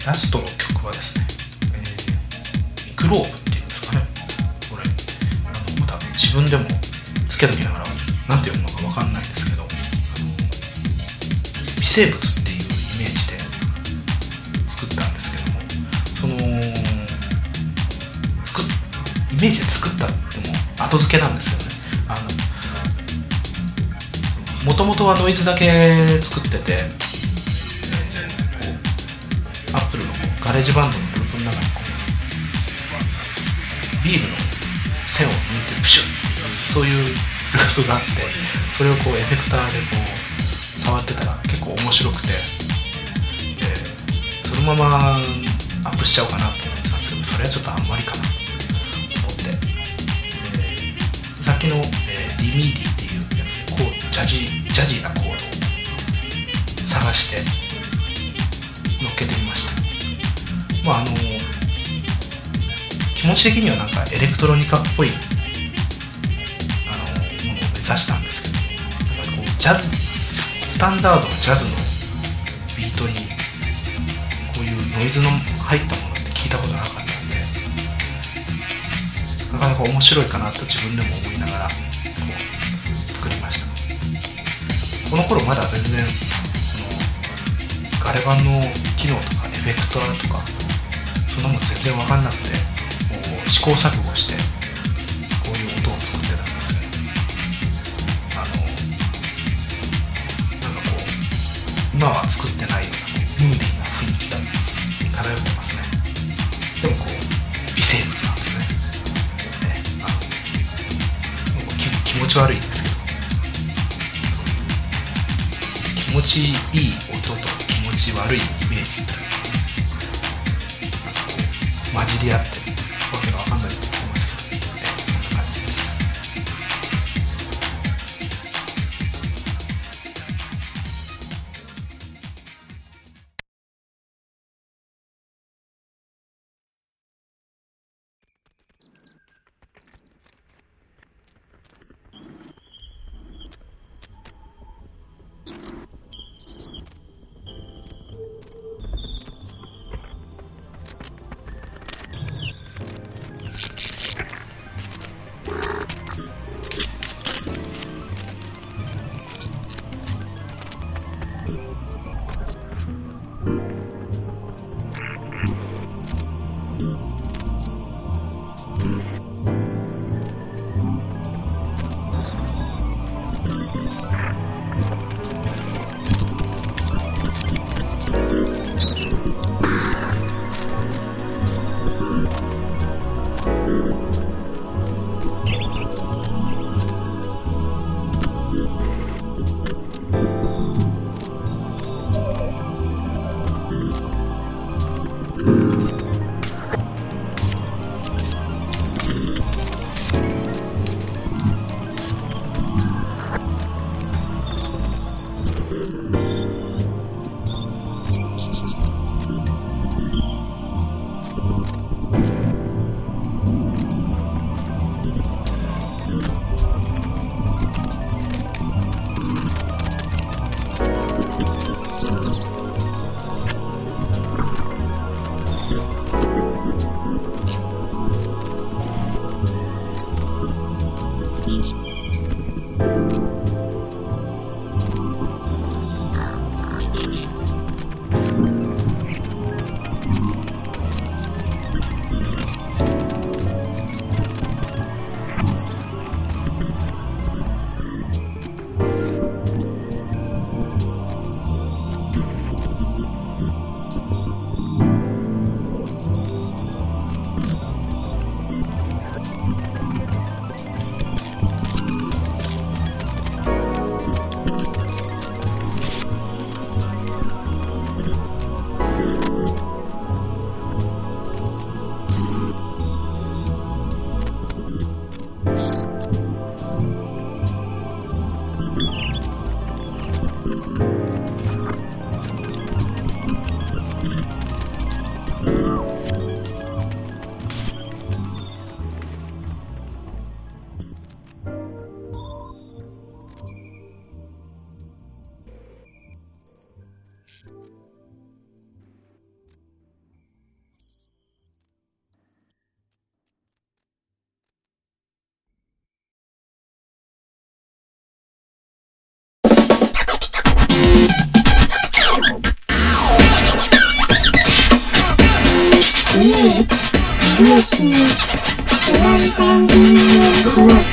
ラストの曲はですね、ミクローブっていうんですかね。これ多分自分でもつけときながらなんて読むのかわかんないんですけど、微生物っていうイメージで作ったんですけども、そのイメージで作ったっても後付けなんですよね。もともとはノイズだけ作ってて、アップルのガレージバンドのループの中にビールの線を抜いてプシュッ、そういうループがあって、それをエフェクターで触ってたら結構面白くて、そのままアップしちゃおうかなと思ってたんですけど、それはちょっとあんまりかなと思って、さっきの、リミーディっていうやつでジャジーなコードを探して乗っけてみました。気持ち的にはなんかエレクトロニカっぽいものを目指したんですけど、ジャズ、スタンダードのジャズのビートにこういうノイズの入ったものって聞いたことなかったんで、なかなか面白いかなと自分でも思いながら作りました。この頃まだ全然ガレ版の機能とかエフェクターとかそんなもん全然分かんなくて、試行錯誤してこういう音を作ってたんですけど、なんか今は作ってないようなムーディーな雰囲気が漂ってますね。でも微生物なんですね。気持ち悪いんですけど、気持ちいい音と気持ち悪いイメージ混じり合ってわけが分かんないと思いますけど、そんな感じです。 嬉しい。プラス単純成績を